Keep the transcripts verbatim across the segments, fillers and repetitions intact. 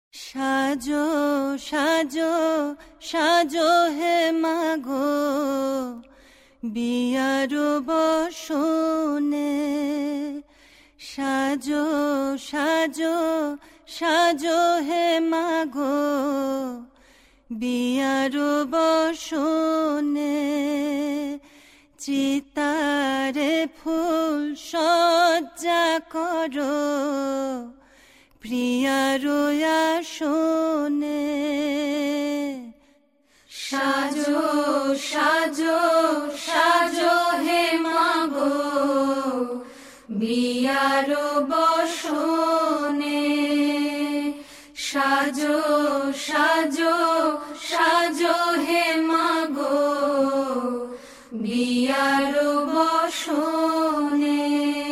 সাজো সাজো সাজো হে মাগো বিয়ার বসনে, সাজো সাজো সাজো হে মাগো বিয়ার বসনে। চিতারে ফুল সজ্জা করো প্রিয়ার আসনে। সাজো সাজো সাজো হে মাগো বিয়ার বসনে, সাজো সাজো সাজো হে মাগো বিয়ার বসনে।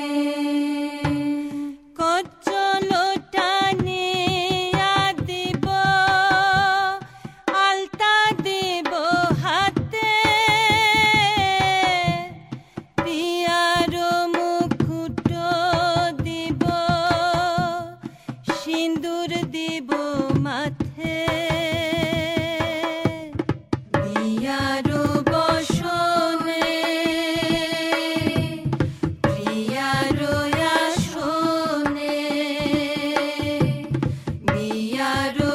সিন্দুর দিব মাথে, বিয়ার বসনে প্রিয়ার আসনে, বিয়ার